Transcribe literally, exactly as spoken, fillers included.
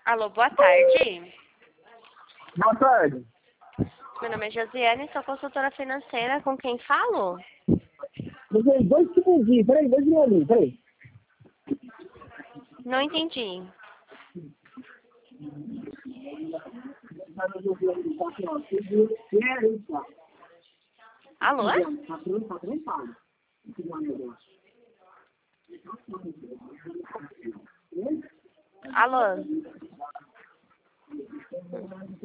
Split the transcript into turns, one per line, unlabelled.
Alô, boa tarde.
Boa tarde.
Meu nome é Josiane, sou consultora financeira. Com quem falo?
Peraí, dois segundinhos, peraí, dois segundinhos, peraí.
Não entendi. Alô? Alô?